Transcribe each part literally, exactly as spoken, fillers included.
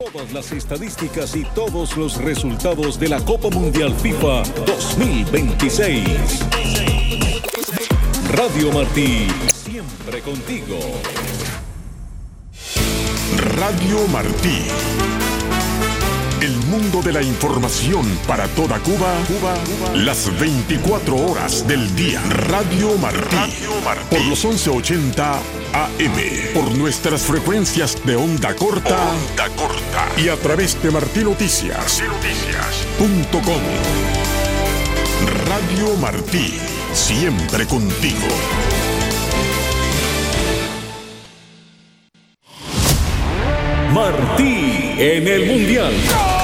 Todas las estadísticas y todos los resultados de la Copa Mundial FIFA dos mil veintiséis. Radio Martí, siempre contigo. Radio Martí. El mundo de la información para toda Cuba, Cuba, Cuba, las veinticuatro horas del día. Radio Martí. Radio Martí. Por los once ochenta A M. Por nuestras frecuencias de onda corta. Onda corta. Y a través de Martí Noticias. Noticias. Punto com. Radio Martí. Siempre contigo. Martí en el Mundial.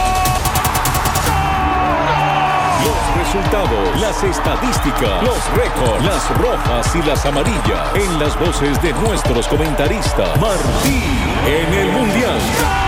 Los resultados, las estadísticas, los récords, las rojas y las amarillas, en las voces de nuestros comentaristas. Martí en el Mundial.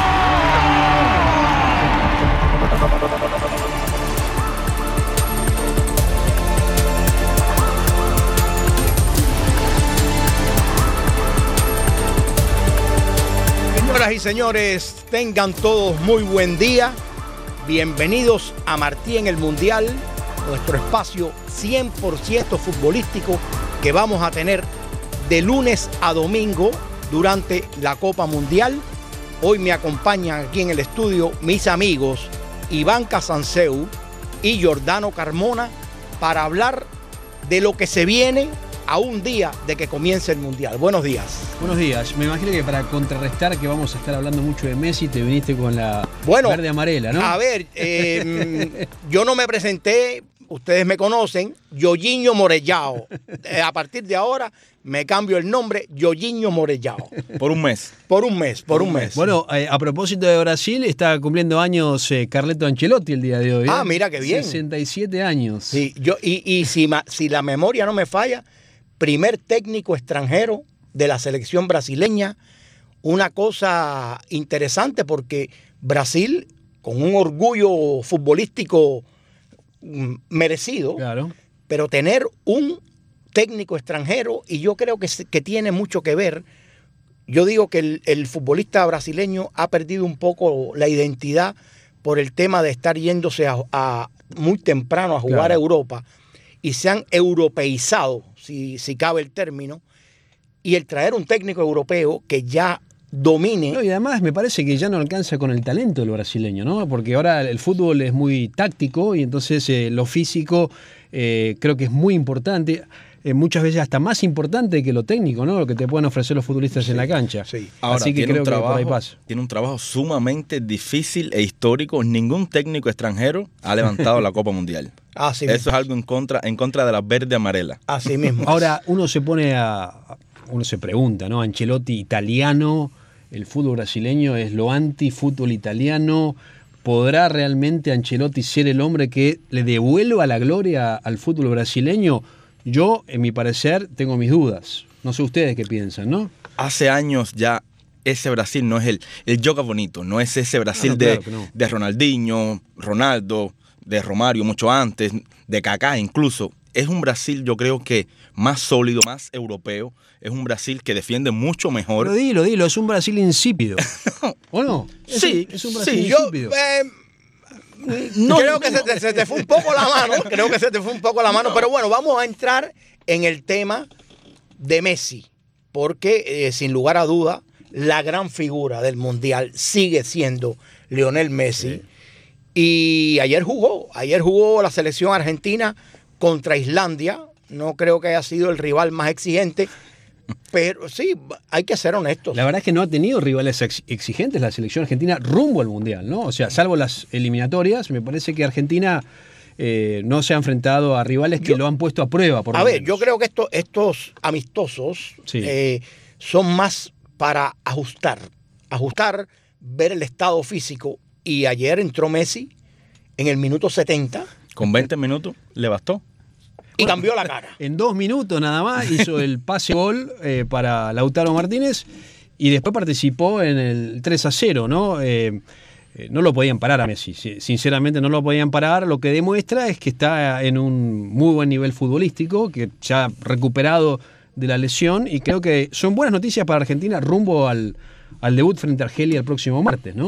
Señoras y señores, tengan todos muy buen día. Bienvenidos a Martí en el Mundial, nuestro espacio cien por ciento futbolístico que vamos a tener de lunes a domingo durante la Copa Mundial. Hoy me acompañan aquí en el estudio mis amigos Iván Casanseu y Jordano Carmona para hablar de lo que se viene a un día de que comience el Mundial. Buenos días. Buenos días. Me imagino que para contrarrestar que vamos a estar hablando mucho de Messi, te viniste con la bueno, verde amarela, ¿no? A ver, eh, yo no me presenté, ustedes me conocen, Yoyiño Morellao. Eh, a partir de ahora me cambio el nombre, Yoyiño Morellao. Por un mes. Por un mes, por un mes. Bueno, eh, a propósito de Brasil, está cumpliendo años eh, Carleto Ancelotti el día de hoy. ¿eh? Ah, mira qué bien. sesenta y siete años. Sí, yo, y, y si, ma, si la memoria no me falla, primer técnico extranjero de la selección brasileña. Una cosa interesante porque Brasil, con un orgullo futbolístico merecido, claro, pero tener un técnico extranjero, y yo creo que, que tiene mucho que ver. Yo digo que el, el futbolista brasileño ha perdido un poco la identidad por el tema de estar yéndose a, a muy temprano a jugar claro. a Europa, y se han europeizado, si, si cabe el término, y el traer un técnico europeo que ya domine... No, y además me parece que ya no alcanza con el talento del brasileño, ¿no? Porque ahora el fútbol es muy táctico y entonces eh, lo físico eh, creo que es muy importante, eh, muchas veces hasta más importante que lo técnico, ¿no? Lo que te pueden ofrecer los futbolistas sí, en la cancha. Sí. Ahora, así que creo trabajo, que por ahí pasa. Tiene un trabajo sumamente difícil e histórico. Ningún técnico extranjero ha levantado la Copa Mundial. Así Eso mismo. es algo en contra, en contra de la verde amarela. Así mismo. Ahora uno se pone a... Uno se pregunta, ¿no? Ancelotti italiano, el fútbol brasileño es lo anti-fútbol italiano. ¿Podrá realmente Ancelotti ser el hombre que le devuelva la gloria al fútbol brasileño? Yo, en mi parecer, tengo mis dudas. No sé ustedes qué piensan, ¿no? Hace años ya ese Brasil no es el, el yoga bonito, no es ese Brasil no, no, de, claro no. de Ronaldinho, Ronaldo, de Romario mucho antes, de Kaká incluso. Es un Brasil, yo creo que más sólido, más europeo. Es un Brasil que defiende mucho mejor. Pero dilo, dilo, es un Brasil insípido. ¿O no? Es sí, un, es un Brasil sí, insípido. Yo, eh, no, creo que se te, se te fue un poco la mano. Creo que se te fue un poco la mano. No. Pero bueno, vamos a entrar en el tema de Messi. Porque, eh, sin lugar a duda, la gran figura del Mundial sigue siendo Lionel Messi. Sí. Y ayer jugó. Ayer jugó la selección argentina contra Islandia. No creo que haya sido el rival más exigente, pero sí, hay que ser honestos. La verdad es que no ha tenido rivales ex- exigentes la selección argentina rumbo al Mundial, ¿no? O sea, salvo las eliminatorias, me parece que Argentina eh, no se ha enfrentado a rivales que yo, lo han puesto a prueba. Por a lo ver, menos. Yo creo que esto, estos amistosos sí. eh, son más para ajustar, ajustar, ver el estado físico. Y ayer entró Messi en el minuto setenta. Con veinte minutos le bastó. Y bueno, cambió la cara. En dos minutos nada más hizo el pase-gol eh, para Lautaro Martínez y después participó en el tres a cero, ¿no? Eh, eh, no lo podían parar a Messi, sinceramente no lo podían parar. Lo que demuestra es que está en un muy buen nivel futbolístico, que ya ha recuperado de la lesión y creo que son buenas noticias para Argentina rumbo al, al debut frente a Argelia el próximo martes, ¿no?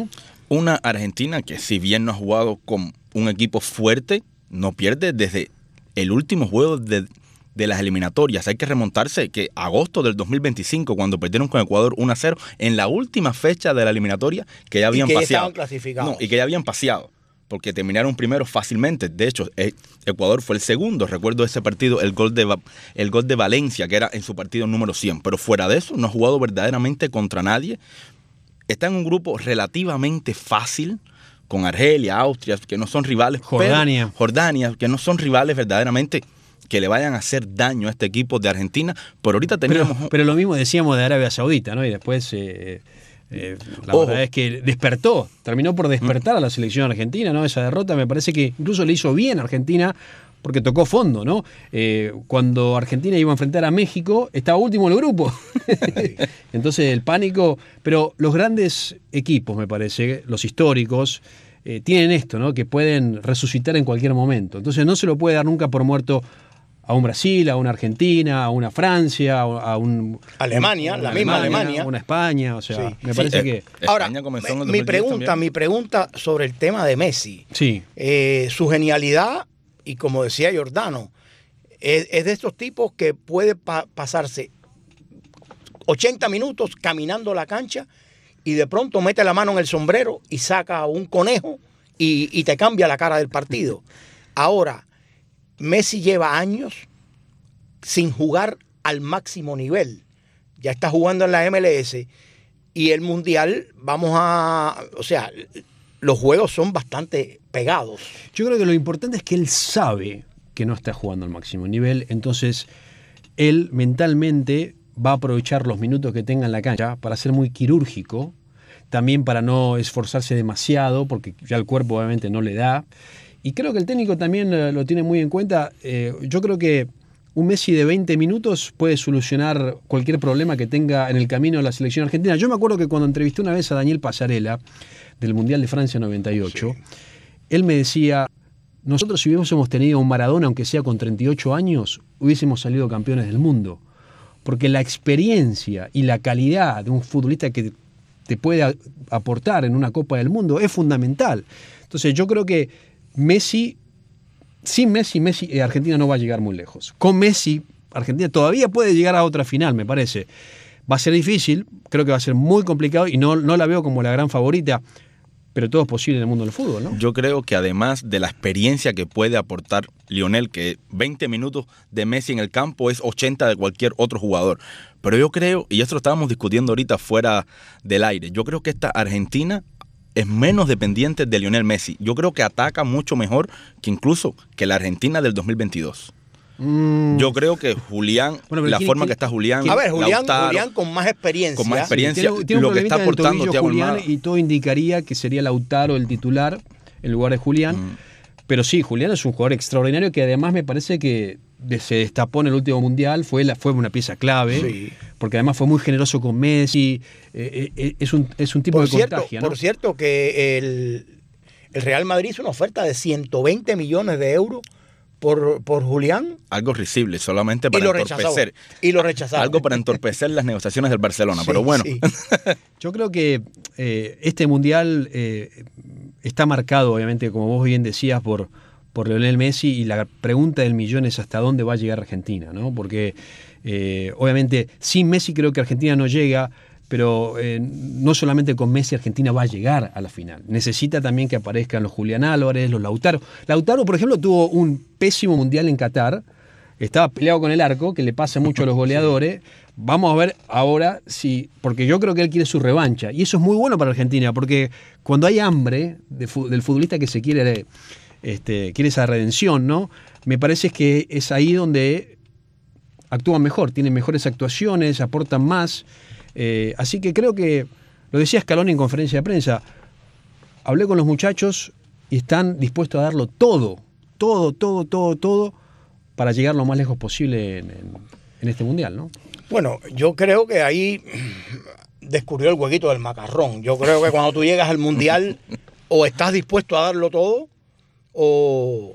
Una Argentina que, si bien no ha jugado con un equipo fuerte, no pierde desde el último juego de, de las eliminatorias. Hay que remontarse que agosto del dos mil veinticinco, cuando perdieron con Ecuador uno a cero, en la última fecha de la eliminatoria, que ya habían y que paseado. estaban clasificados. No, y que ya habían paseado, porque terminaron primero fácilmente. De hecho, Ecuador fue el segundo. Recuerdo ese partido, el gol de el gol de Valencia, que era en su partido número cien. Pero fuera de eso, no ha jugado verdaderamente contra nadie. Está en un grupo relativamente fácil, con Argelia, Austria, que no son rivales. Jordania. Pero, Jordania, que no son rivales verdaderamente que le vayan a hacer daño a este equipo de Argentina. Pero ahorita teníamos... Pero, pero lo mismo decíamos de Arabia Saudita, ¿no? Y después... Eh... Eh, la Ojo. verdad es que despertó, terminó por despertar a la selección argentina, ¿no? Esa derrota me parece que incluso le hizo bien a Argentina porque tocó fondo, ¿no? Eh, cuando Argentina iba a enfrentar a México, estaba último en el grupo. Entonces el pánico, pero los grandes equipos, me parece, los históricos, eh, tienen esto, ¿no? Que pueden resucitar en cualquier momento. Entonces no se lo puede dar nunca por muerto a un Brasil, a una Argentina, a una Francia, a un... Alemania, una la misma Alemania. Una España, o sea, Sí. me Sí, parece eh, que... España Ahora, comenzó en el mi dos mil diez pregunta, también. mi pregunta sobre el tema de Messi. Sí. Eh, su genialidad, y como decía Giordano, es, es de estos tipos que puede pa- pasarse ochenta minutos caminando la cancha y de pronto mete la mano en el sombrero y saca un conejo y, y te cambia la cara del partido. Ahora, Messi lleva años sin jugar al máximo nivel. Ya está jugando en la M L S y el Mundial, vamos a... O sea, los juegos son bastante pegados. Yo creo que lo importante es que él sabe que no está jugando al máximo nivel, entonces él mentalmente va a aprovechar los minutos que tenga en la cancha para ser muy quirúrgico, también para no esforzarse demasiado, porque ya el cuerpo obviamente no le da. Y creo que el técnico también eh, lo tiene muy en cuenta. Eh, yo creo que un Messi de veinte minutos puede solucionar cualquier problema que tenga en el camino de la selección argentina. Yo me acuerdo que cuando entrevisté una vez a Daniel Pasarela, del Mundial de Francia noventa y ocho, sí. Él me decía, nosotros si hubiésemos tenido un Maradona, aunque sea con treinta y ocho años, hubiésemos salido campeones del mundo. Porque la experiencia y la calidad de un futbolista que te puede a- aportar en una Copa del Mundo es fundamental. Entonces yo creo que Messi... Sin Messi, Messi, eh, Argentina no va a llegar muy lejos. Con Messi, Argentina todavía puede llegar a otra final, me parece. Va a ser difícil, creo que va a ser muy complicado y no, no la veo como la gran favorita, pero todo es posible en el mundo del fútbol, ¿no? Yo creo que además de la experiencia que puede aportar Lionel, que veinte minutos de Messi en el campo es ochenta de cualquier otro jugador. Pero yo creo, y esto lo estábamos discutiendo ahorita fuera del aire, yo creo que esta Argentina es menos dependiente de Lionel Messi. Yo creo que ataca mucho mejor que incluso que la Argentina del dos mil veintidós. Mm. Yo creo que Julián, Bueno, pero la ¿quién- forma quién- que está Julián, A ver, Julián, Lautaro, Julián con más experiencia. con más experiencia, Tiene, tiene un lo que está problemita en el aportando tobillo Thiago Julián Almada. y todo indicaría que sería Lautaro el titular en lugar de Julián. Mm. Pero sí, Julián es un jugador extraordinario que además me parece que de- se destapó en el último mundial, fue, la, fue una pieza clave, Sí. porque además fue muy generoso con Messi, eh, eh, es, un, es un tipo Por de cierto, contagia, ¿no? por cierto que el, el Real Madrid hizo una oferta de ciento veinte millones de euros por, por Julián Algo risible, solamente y para lo rechazó. entorpecer. Y lo rechazaron. Algo para entorpecer las negociaciones del Barcelona. Sí, Pero bueno, sí. Yo creo que eh, este mundial eh, está marcado, obviamente, como vos bien decías, por, por Lionel Messi, y la pregunta del millón es hasta dónde va a llegar Argentina, ¿no? Porque eh, obviamente sin Messi creo que Argentina no llega, pero eh, no solamente con Messi Argentina va a llegar a la final. Necesita también que aparezcan los Julián Álvarez, los Lautaro. Lautaro, por ejemplo, tuvo un pésimo mundial en Qatar, estaba peleado con el arco, que le pasa mucho a los goleadores. Vamos a ver ahora si, porque yo creo que él quiere su revancha, y eso es muy bueno para Argentina, porque cuando hay hambre de, del futbolista que se quiere, este, quiere esa redención, ¿no? Me parece que es ahí donde actúan mejor, tienen mejores actuaciones, aportan más. Eh, así que creo que, lo decía Scaloni en conferencia de prensa, hablé con los muchachos y están dispuestos a darlo todo, todo, todo, todo, todo, para llegar lo más lejos posible en, en, en este mundial, ¿no? Bueno, yo creo que ahí descubrió el huequito del macarrón. Yo creo que cuando tú llegas al Mundial o estás dispuesto a darlo todo o,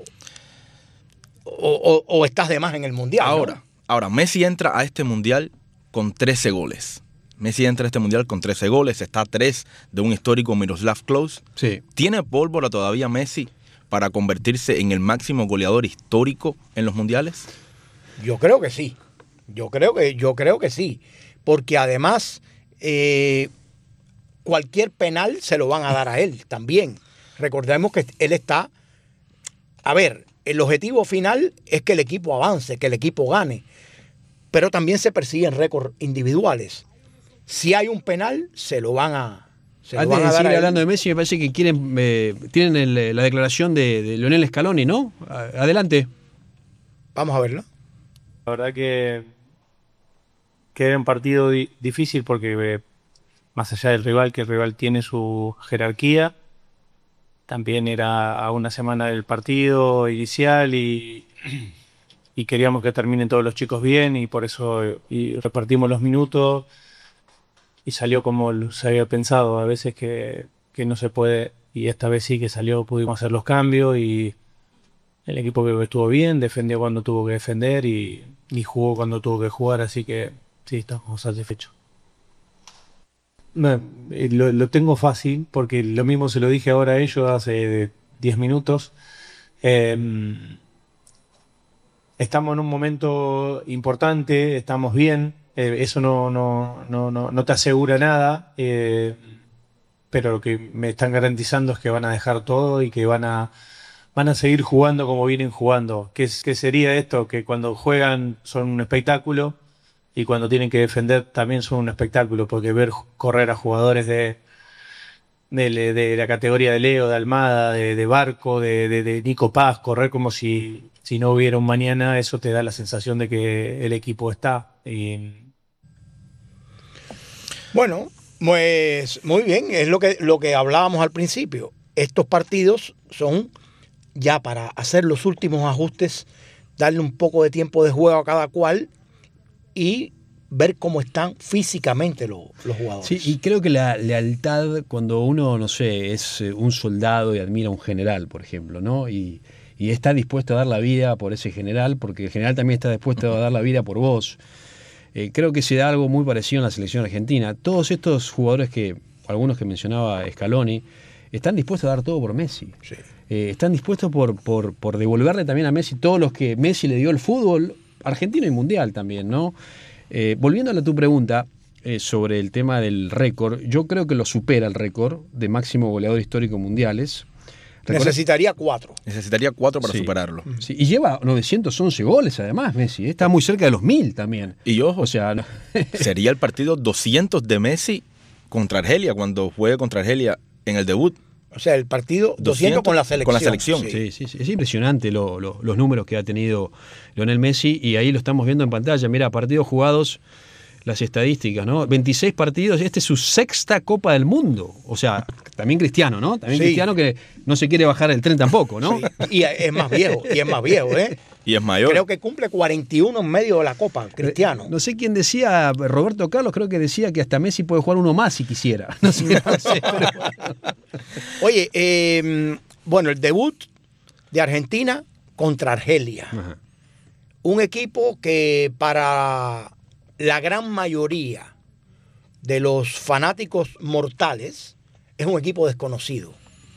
o, o- o estás de más en el Mundial. ¿no? ahora, ahora, Messi entra a este mundial con trece goles. Messi entra a este mundial con trece goles, está a tres de un histórico Miroslav Klose. Sí. ¿Tiene pólvora todavía Messi para convertirse en el máximo goleador histórico en los mundiales? Yo creo que sí. Yo creo que, yo creo que sí. Porque además, eh, cualquier penal se lo van a dar a él también. Recordemos que él está... A ver, el objetivo final es que el equipo avance, que el equipo gane. Pero también se persiguen récords individuales. Si hay un penal, se lo van a, se lo Antes van a de dar seguir a él. hablando de Messi, me parece que quieren eh, tienen el, la declaración de, de Lionel Scaloni, ¿no? Adelante. Vamos a verlo. La verdad que, que era un partido di- difícil porque eh, más allá del rival, que el rival tiene su jerarquía, también era a una semana del partido inicial y, y queríamos que terminen todos los chicos bien y por eso eh, y repartimos los minutos y salió como se había pensado. A veces que, que no se puede y esta vez sí que salió, pudimos hacer los cambios y el equipo creo que estuvo bien, defendió cuando tuvo que defender y, y jugó cuando tuvo que jugar, así que sí, estamos satisfechos. No, eh, lo, lo tengo fácil, porque lo mismo se lo dije ahora a ellos hace diez minutos. Eh, estamos en un momento importante, estamos bien, eh, eso no, no, no, no, no te asegura nada, eh, pero lo que me están garantizando es que van a dejar todo y que van a van a seguir jugando como vienen jugando. ¿Qué, qué sería esto? Que cuando juegan son un espectáculo y cuando tienen que defender también son un espectáculo, porque ver correr a jugadores de, de, de la categoría de Leo, de Almada, de, de Barco, de, de, de Nico Paz, correr como si, si no hubiera un mañana, eso te da la sensación de que el equipo está. Y... Bueno, pues muy bien, es lo que, lo que hablábamos al principio. Estos partidos son ya para hacer los últimos ajustes, darle un poco de tiempo de juego a cada cual y ver cómo están físicamente los, los jugadores. Sí, y creo que la lealtad, cuando uno, no sé, es un soldado y admira a un general, por ejemplo, ¿no? Y, y está dispuesto a dar la vida por ese general, porque el general también está dispuesto a dar la vida por vos. Eh, creo que se da algo muy parecido en la selección argentina. Todos estos jugadores que, algunos que mencionaba Scaloni, están dispuestos a dar todo por Messi. Sí. Eh, están dispuestos por, por, por devolverle también a Messi todos los que Messi le dio el fútbol, argentino y mundial también, ¿no? Eh, volviendo a tu pregunta eh, sobre el tema del récord, yo creo que lo supera el récord de máximo goleador histórico mundiales. Recuerda- Necesitaría cuatro. Necesitaría cuatro para Sí. superarlo. Sí, y lleva novecientos once goles además, Messi. Está muy cerca de los mil también. Y ojo, O sea, no- sería el partido doscientos de Messi contra Argelia, cuando juegue contra Argelia en el debut. O sea, el partido doscientos con la selección. Con la selección. Sí. Sí, sí, sí, es impresionante lo- lo- los números que ha tenido Lionel Messi y ahí lo estamos viendo en pantalla. Mira, partidos jugados, las estadísticas, ¿no? veintiséis partidos, esta es su sexta Copa del Mundo. O sea, también Cristiano, ¿no? También Sí. Cristiano que no se quiere bajar el tren tampoco, ¿no? Sí. Y es más viejo, y es más viejo, ¿eh? Y es mayor. Creo que cumple cuarenta y uno en medio de la Copa, Cristiano. No sé quién decía, Roberto Carlos creo que decía que hasta Messi puede jugar uno más si quisiera. No sé, no sé, pero... Oye, eh, bueno, el debut de Argentina contra Argelia. Ajá. Un equipo que para la gran mayoría de los fanáticos mortales es un equipo desconocido.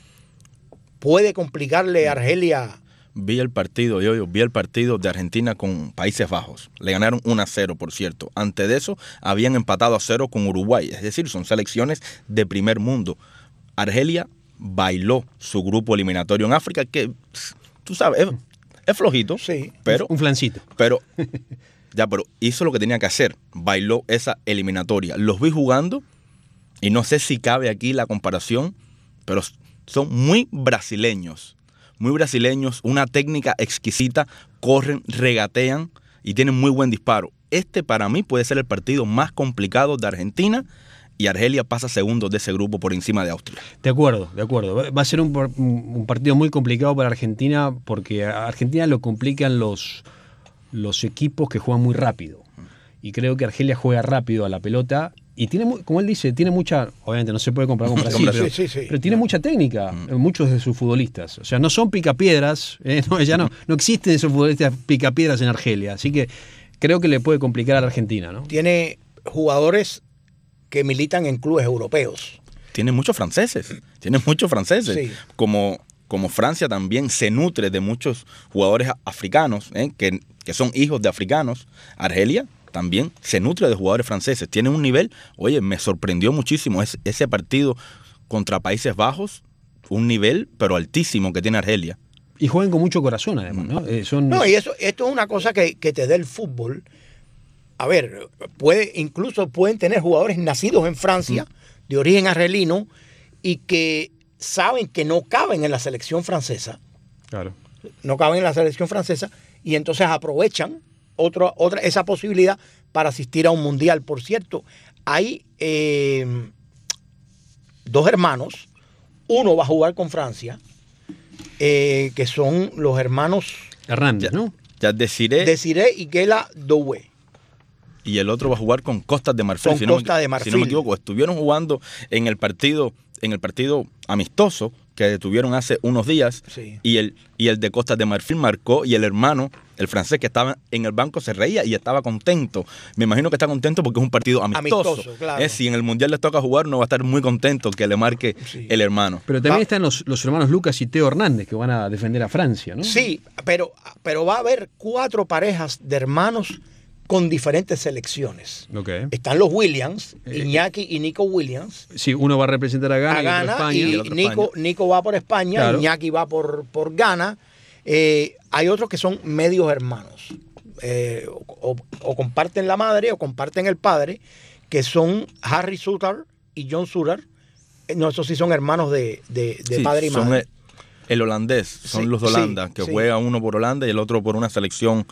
Puede complicarle a Argelia. Vi el partido, yo, yo vi el partido de Argentina con Países Bajos. Le ganaron uno a cero, por cierto. Antes de eso, habían empatado a cero con Uruguay. Es decir, son selecciones de primer mundo. Argelia bailó su grupo eliminatorio en África, que, tú sabes, es, es flojito. Sí. Pero, Un flancito. pero, ya, pero hizo lo que tenía que hacer. Bailó esa eliminatoria. Los vi jugando y no sé si cabe aquí la comparación, pero son muy brasileños. Muy brasileños, una técnica exquisita, corren, regatean y tienen muy buen disparo. Este para mí puede ser el partido más complicado de Argentina y Argelia pasa segundo de ese grupo por encima de Austria. De acuerdo, de acuerdo. Va a ser un, un partido muy complicado para Argentina porque a Argentina lo complican los, los equipos que juegan muy rápido. Y creo que Argelia juega rápido a la pelota y tiene, como él dice, tiene mucha, obviamente no se puede comparar con Brasil, Brasil, pero, sí, sí. pero tiene mucha técnica, muchos de sus futbolistas. O sea, no son picapiedras, eh, no, ya no, no existen esos futbolistas picapiedras en Argelia. Así que creo que le puede complicar a la Argentina, ¿no? Tiene jugadores que militan en clubes europeos. Tiene muchos franceses, tiene muchos franceses. Sí. Como, como Francia también se nutre de muchos jugadores africanos, ¿eh? que, que son hijos de africanos. Argelia también se nutre de jugadores franceses. Tiene un nivel, oye, me sorprendió muchísimo ese, ese partido contra Países Bajos, un nivel pero altísimo que tiene Argelia. Y juegan con mucho corazón, además, ¿no? Eh, son... No, y eso, esto es una cosa que, que te da el fútbol. A ver, puede, incluso pueden tener jugadores nacidos en Francia, mm. de origen argelino, y que saben que no caben en la selección francesa. Claro. No caben en la selección francesa, y entonces aprovechan otra, otra, esa posibilidad para asistir a un mundial. Por cierto, hay eh, dos hermanos. Uno va a jugar con Francia, eh, que son los hermanos Hernández, ¿no? Ya Desiré. Desiré y Guela Doué. Y el otro va a jugar con Costas de Marfil. Con si no Costa me, de Marfil. Si no me equivoco, estuvieron jugando en el partido, en el partido amistoso que tuvieron hace unos días. Sí. Y el, y el de Costas de Marfil marcó y el hermano, el francés que estaba en el banco, se reía y estaba contento. Me imagino que está contento porque es un partido amistoso. Amistoso, claro. Eh, si en el Mundial les toca jugar, no va a estar muy contento que le marque Sí. el hermano. Pero también Va- están los, los hermanos Lucas y Teo Hernández que van a defender a Francia, ¿no? Sí, pero, pero va a haber cuatro parejas de hermanos con diferentes selecciones. Ok. Están los Williams, Eh, Iñaki y Nico Williams. Sí, uno va a representar a Ghana, A y otro a Ghana España. y, y el otro Nico, España. Nico va por España, Claro. Iñaki va por, por Ghana. Eh, hay otros que son medios hermanos. Eh, o, o comparten la madre o comparten el padre, que son Harry Suter y John Suter. Eh, No, esos sí son hermanos de, de, de Sí, padre y son madre. el, el holandés, son Sí, los de Holanda, sí, que sí. juega uno por Holanda y el otro por una selección.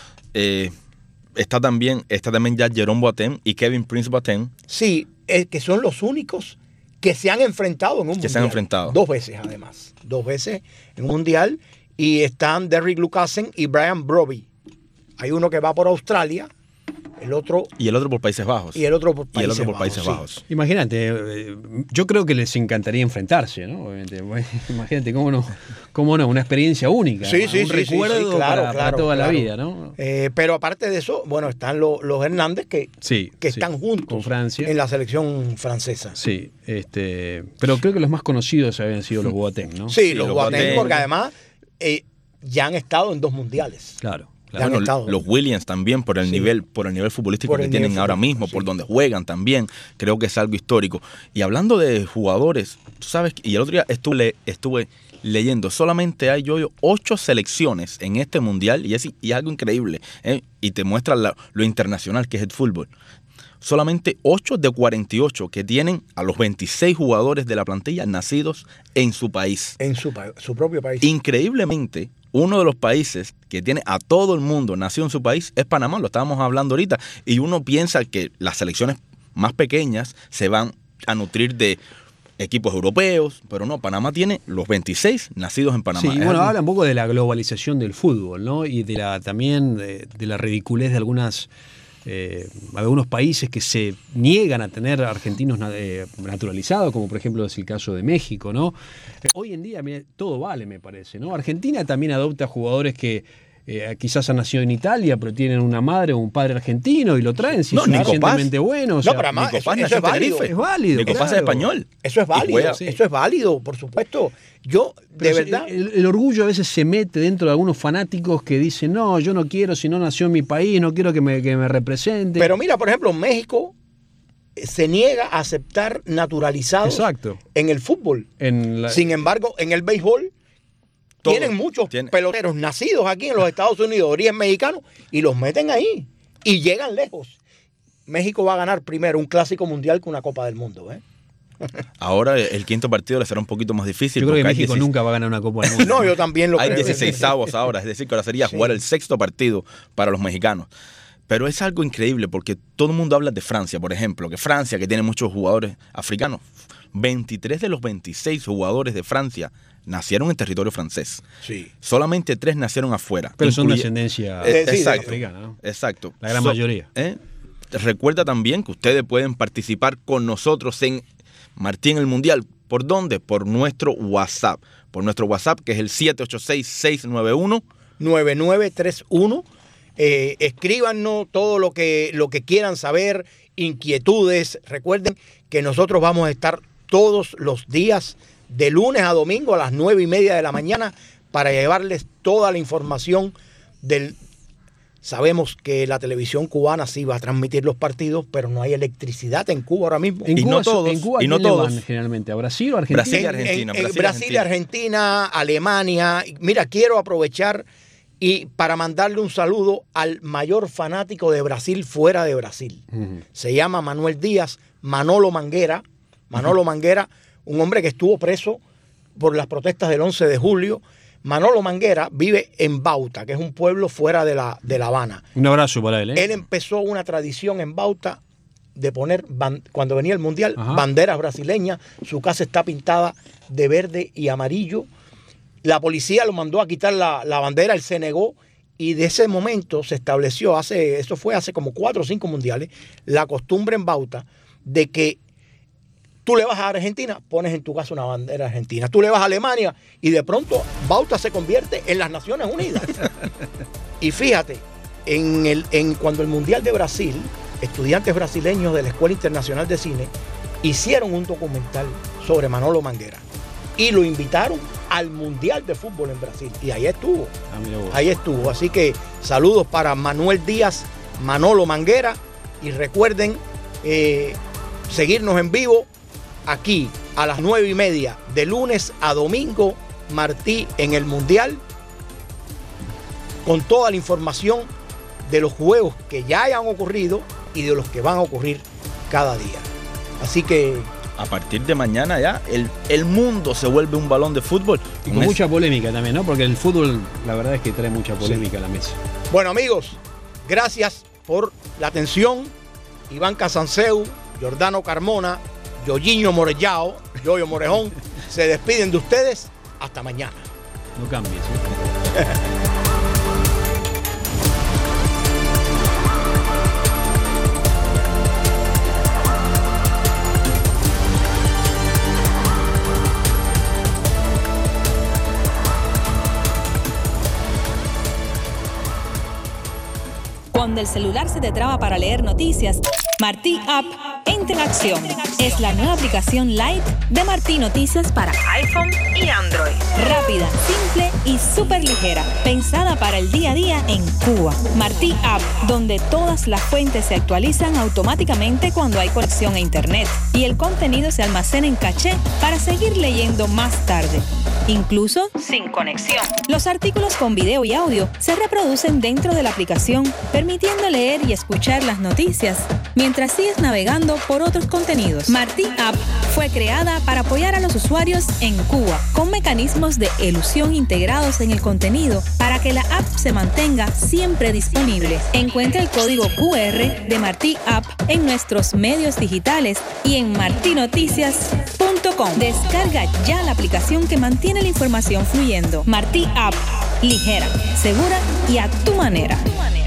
Eh, está también está también ya Jerome Boateng y Kevin Prince Boateng. Sí, eh, que son los únicos que se han enfrentado en un Que mundial. se han enfrentado. Dos veces, además. Dos veces en un mundial. Y están Derrick Lucassen y Brian Broby. Hay uno que va por Australia, el otro Y el otro por Países Bajos. y el otro por Y el Países otro por Bajos, Países sí. Bajos. Imagínate, eh, yo creo que les encantaría enfrentarse, ¿no? Obviamente. Imagínate, cómo no, cómo no, una experiencia única. Sí, ¿no? sí, un sí, sí, recuerdo sí, claro, para, para claro, toda la claro. vida, ¿no? Eh, pero aparte de eso, bueno, están lo- los Hernández que, Sí, que sí, están juntos con Francia. en la selección francesa. Sí, este, pero creo que los más conocidos habían sido los Boateng, ¿no? Sí, Sí, los los Boateng, Boateng. porque además eh, ya han estado en dos mundiales. Claro, Ya claro. han Bueno, estado. los Williams también por el Sí. nivel, por el nivel futbolístico Por que el tienen nivel ahora futbolístico, mismo, sí. por donde juegan también, creo que es algo histórico. Y hablando de jugadores, tú sabes, y el otro día estuve, le- estuve leyendo, solamente hay yo ocho selecciones en este mundial y es, y es algo increíble, ¿eh? Y te muestra la- lo internacional que es el fútbol. Solamente ocho de cuarenta y ocho que tienen a los veintiséis jugadores de la plantilla nacidos en su país. En su, pa- su propio país. Increíblemente, uno de los países que tiene a todo el mundo nacido en su país es Panamá, lo estábamos hablando ahorita, y uno piensa que las selecciones más pequeñas se van a nutrir de equipos europeos, pero no, Panamá tiene los veintiséis nacidos en Panamá. Sí, Es bueno, algo- habla un poco de la globalización del fútbol, ¿no? Y de la también de, de la ridiculez de algunas eh, algunos países que se niegan a tener argentinos na- eh, naturalizados, como por ejemplo es el caso de México, ¿no? Eh, hoy en día mira, todo vale, me parece, ¿no? Argentina también adopta jugadores que eh, quizás han nacido en Italia, pero tienen una madre o un padre argentino y lo traen si No, son Nico Paz. suficientemente buenos. o sea, No, pero además, Nico eso, Paz eso nació es en válido. Tenerife. es válido. Nico Paz es claro. español. Eso es válido, juega, sí. eso es válido, por supuesto. Yo, de Pero verdad, El, el orgullo a veces se mete dentro de algunos fanáticos que dicen, no, yo no quiero, si no nació en mi país, no quiero que me, que me represente. pero mira, por ejemplo, México se niega a aceptar naturalizados Exacto. en el fútbol. En la- Sin embargo, en el béisbol Todo. tienen muchos Tiene- peloteros nacidos aquí en los Estados Unidos de origen mexicano y los meten ahí y llegan lejos. México va a ganar primero un clásico mundial que una Copa del Mundo, ¿eh? Ahora el quinto partido le será un poquito más difícil. yo creo que porque hay México dieciséis nunca va a ganar una Copa del Mundo. No, yo también lo Hay creo. dieciseisavos ahora, es decir, que ahora sería Sí. jugar el sexto partido para los mexicanos. Pero es algo increíble porque todo el mundo habla de Francia, por ejemplo, que Francia, que tiene muchos jugadores africanos, veintitrés de los veintiséis jugadores de Francia nacieron en territorio francés. Sí. Solamente tres nacieron afuera. Pero son de Incluye- ascendencia Eh, sí, exacto, africana, ¿no? exacto. La gran mayoría. ¿eh? Recuerda también que ustedes pueden participar con nosotros en Martí en el Mundial. ¿Por dónde? Por nuestro WhatsApp. Por nuestro WhatsApp, que es el siete ocho seis, seis nueve uno. nueve nueve tres uno. Eh, escríbanos todo lo que, lo que quieran saber inquietudes. Recuerden que nosotros vamos a estar todos los días de lunes a domingo a las nueve y media de la mañana para llevarles toda la información del... Sabemos que la televisión cubana sí va a transmitir los partidos, pero no hay electricidad en Cuba ahora mismo. En y Cuba, no todos. En Cuba, y no ¿quién le todos. van generalmente? ¿A Brasil o Argentina? Brasil y En- Argentina. en- en Brasil y Brasil y Argentina, Alemania. Mira, quiero aprovechar y para mandarle un saludo al mayor fanático de Brasil fuera de Brasil. Ujú. Se llama Manuel Díaz, Manolo Manguera. Manolo Manguera, un hombre que estuvo preso por las protestas del once de julio. Manolo Manguera vive en Bauta, que es un pueblo fuera de La, de La Habana. Un abrazo para él, ¿eh? Él empezó una tradición en Bauta de poner, ban- cuando venía el Mundial, Ajá. banderas brasileñas. Su casa está pintada de verde y amarillo. La policía lo mandó a quitar la, la bandera, él se negó. Y de ese momento se estableció, hace, eso fue hace como cuatro o cinco mundiales, la costumbre en Bauta de que tú le vas a Argentina, pones en tu casa una bandera argentina. Tú le vas a Alemania y de pronto Bauta se convierte en las Naciones Unidas. Y fíjate, en el, en, cuando el Mundial de Brasil, estudiantes brasileños de la Escuela Internacional de Cine hicieron un documental sobre Manolo Manguera y lo invitaron al Mundial de Fútbol en Brasil. Y ahí estuvo, Ah, mira vos. ahí estuvo. Así que saludos para Manuel Díaz, Manolo Manguera, y recuerden eh, seguirnos en vivo aquí a las nueve y media de lunes a domingo, Martí en el Mundial, con toda la información de los juegos que ya hayan ocurrido y de los que van a ocurrir cada día. Así que A partir de mañana ya el, el mundo se vuelve un balón de fútbol. Y con Con mucha polémica también, ¿no? Porque el fútbol, la verdad es que trae mucha polémica a la mesa. bueno, amigos, gracias por la atención. Iván Casanseu, Giordano Carmona, Yoyiño Morellao, Yoyo Morejón, se despiden de ustedes. Hasta mañana. No cambies. ¿eh? Cuando el celular se te traba para leer noticias, Martí App entra en acción. Es la nueva aplicación Lite de Martí Noticias para iPhone y Android. Rápida, simple y súper ligera. Pensada para el día a día en Cuba. Martí App, donde todas las fuentes se actualizan automáticamente cuando hay conexión a Internet. Y el contenido se almacena en caché para seguir leyendo más tarde. Incluso sin conexión. Los artículos con video y audio se reproducen dentro de la aplicación, permitiendo leer y escuchar las noticias mientras sigues navegando por otros contenidos. Martí App fue creada para apoyar a los usuarios en Cuba, con mecanismos de elusión integrados en el contenido para que la app se mantenga siempre disponible. Encuentra el código cu erre de Martí App en nuestros medios digitales y en martí noticias punto com. Descarga ya la aplicación que mantiene la información fluyendo. Martí App, ligera, segura y a tu manera.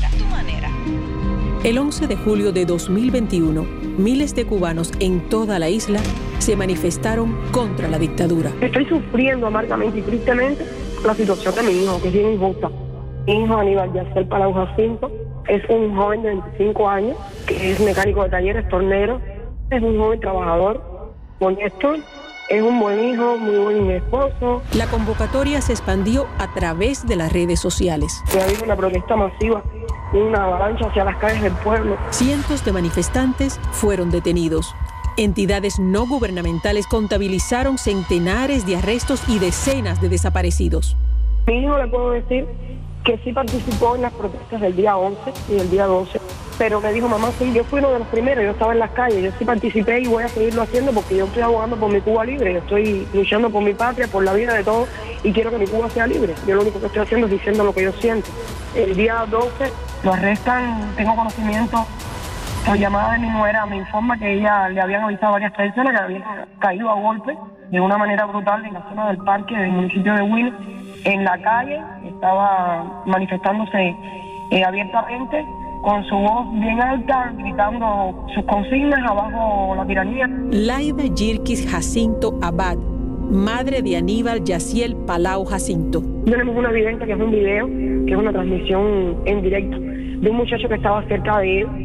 El once de julio de dos mil veintiuno, miles de cubanos en toda la isla se manifestaron contra la dictadura. Estoy sufriendo amargamente y tristemente la situación de mi hijo, que es bien injusta. Mi hijo Aníbal Yaciel Palau Jacinto es un joven de veinticinco años, que es mecánico de talleres, tornero, es un joven trabajador, honesto, es un buen hijo, muy buen esposo. La convocatoria se expandió a través de las redes sociales. Ha habido una protesta masiva, una avalancha hacia las calles del pueblo. Cientos de manifestantes fueron detenidos. Entidades no gubernamentales contabilizaron centenares de arrestos y decenas de desaparecidos. Mi hijo le puedo decir que sí participó en las protestas del día once y del día doce, pero me dijo, mamá, sí, yo fui uno de los primeros, yo estaba en las calles, yo sí participé y voy a seguirlo haciendo porque yo estoy abogando por mi Cuba libre, yo estoy luchando por mi patria, por la vida de todos y quiero que mi Cuba sea libre. Yo lo único que estoy haciendo es diciendo lo que yo siento. El día doce lo arrestan, tengo conocimiento, por llamada de mi nuera me informa que ella le habían avisado a varias personas que habían caído a golpe de una manera brutal en la zona del parque del municipio de Huila. En la calle estaba manifestándose eh, abiertamente, con su voz bien alta, gritando sus consignas abajo la tiranía. Laida Yirkis Jacinto Abad, madre de Aníbal Yaciel Palau Jacinto. Tenemos una evidencia que es un video, que es una transmisión en directo de un muchacho que estaba cerca de él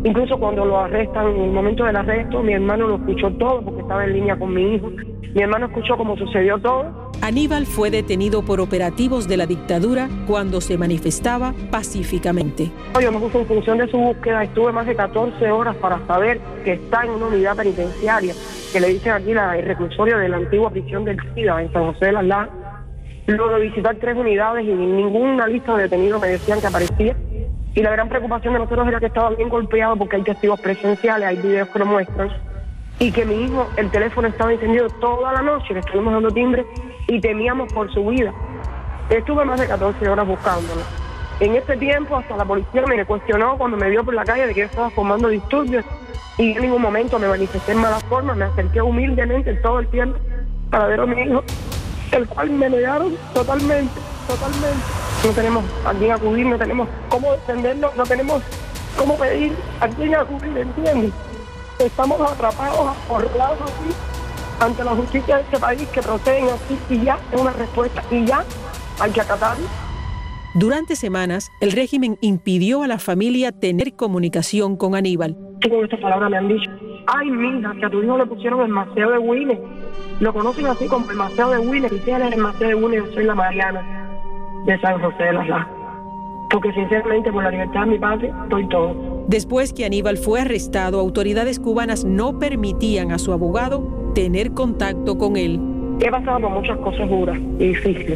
Incluso cuando lo arrestan, en el momento del arresto, mi hermano lo escuchó todo porque estaba en línea con mi hijo. Mi hermano escuchó cómo sucedió todo. Aníbal fue detenido por operativos de la dictadura cuando se manifestaba pacíficamente. Yo me puse en función de su búsqueda, estuve más de catorce horas para saber que está en una unidad penitenciaria, que le dicen aquí la, el reclusorio de la antigua prisión del SIDA en San José de las Lajas. Luego de visitar tres unidades y ninguna lista de detenidos me decían que aparecía. Y la gran preocupación de nosotros era que estaba bien golpeado porque hay testigos presenciales, hay videos que lo muestran, y que mi hijo, el teléfono estaba encendido toda la noche, le estuvimos dando timbre y temíamos por su vida. Estuve más de catorce horas buscándolo. En este tiempo hasta la policía me cuestionó cuando me vio por la calle de que yo estaba formando disturbios y en ningún momento me manifesté en mala forma, me acerqué humildemente todo el tiempo para ver a mi hijo, el cual me negaron totalmente, totalmente. No tenemos a quién acudir, no tenemos cómo defendernos, no tenemos cómo pedir a quién acudir, ¿entiendes? Estamos atrapados, acorralados así, ante la justicia de este país que proceden así y ya es una respuesta y ya hay que acatarlo. Durante semanas, el régimen impidió a la familia tener comunicación con Aníbal. Con estas palabras me han dicho, ay mija, que a tu hijo le pusieron el Maceo de Winner. Lo conocen así como el Maceo de Winner, y si él es el Maceo de Winner, yo soy la Mariana de San José de las Lajas. Porque sinceramente por la libertad de mi padre doy todo. Después que Aníbal fue arrestado, autoridades cubanas no permitían a su abogado tener contacto con él. He pasado por muchas cosas duras y difíciles,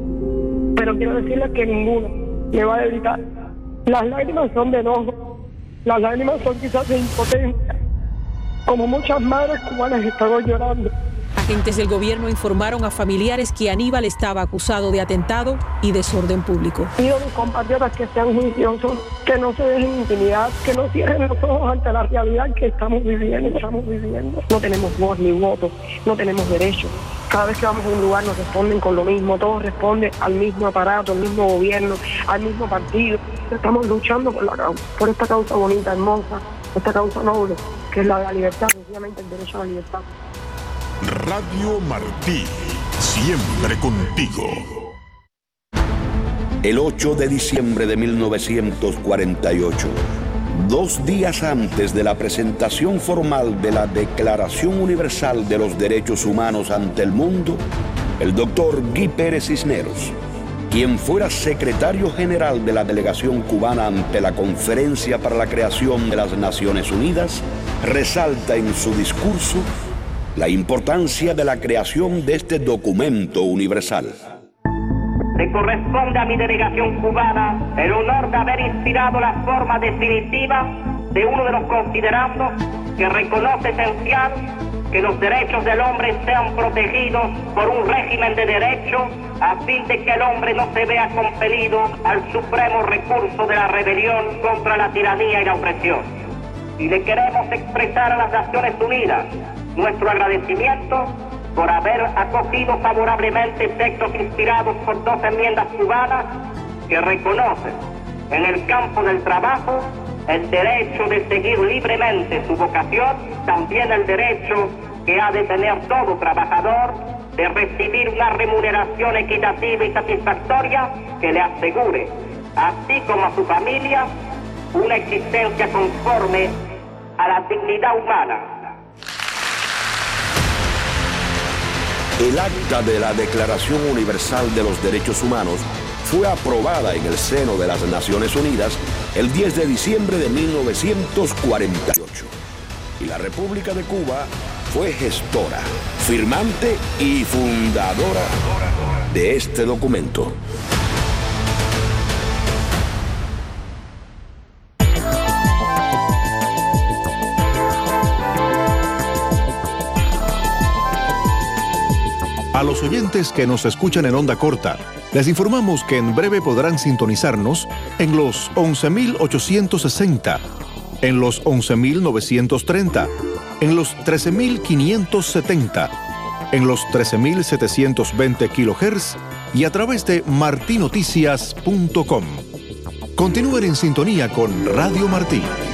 pero quiero decirles que ninguno me va a debilitar. Las lágrimas son de enojo, las lágrimas son quizás de impotencia, como muchas madres cubanas están llorando. Agentes del gobierno informaron a familiares que Aníbal estaba acusado de atentado y desorden público. Pido a mis compatriotas que sean juiciosos, que no se dejen intimidar, que no cierren los ojos ante la realidad que estamos viviendo, estamos viviendo. No tenemos voz ni voto, no tenemos derecho. Cada vez que vamos a un lugar nos responden con lo mismo, todos responden al mismo aparato, al mismo gobierno, al mismo partido. Estamos luchando por la causa, por esta causa bonita, hermosa, esta causa noble, que es la de la libertad, sencillamente el derecho a la libertad. Radio Martí, siempre contigo. El ocho de diciembre de mil novecientos cuarenta y ocho, dos días antes de la presentación formal de la Declaración Universal de los Derechos Humanos ante el mundo, el doctor Guy Pérez Cisneros, quien fuera secretario general de la delegación cubana ante la Conferencia para la Creación de las Naciones Unidas, resalta en su discurso la importancia de la creación de este documento universal. Le corresponde a mi delegación cubana el honor de haber inspirado la forma definitiva de uno de los considerandos que reconoce esencial que los derechos del hombre sean protegidos por un régimen de derecho a fin de que el hombre no se vea compelido al supremo recurso de la rebelión contra la tiranía y la opresión. Y le queremos expresar a las Naciones Unidas nuestro agradecimiento por haber acogido favorablemente textos inspirados por dos enmiendas cubanas que reconocen en el campo del trabajo el derecho de seguir libremente su vocación, también el derecho que ha de tener todo trabajador de recibir una remuneración equitativa y satisfactoria que le asegure, así como a su familia, una existencia conforme a la dignidad humana. El acta de la Declaración Universal de los Derechos Humanos fue aprobada en el seno de las Naciones Unidas el diez de diciembre de mil novecientos cuarenta y ocho. Y la República de Cuba fue gestora, firmante y fundadora de este documento. A los oyentes que nos escuchan en onda corta, les informamos que en breve podrán sintonizarnos en los once mil ochocientos sesenta, en los once mil novecientos treinta, en los trece mil quinientos setenta, en los trece mil setecientos veinte kilohertz y a través de martinoticias punto com. Continúen en sintonía con Radio Martí.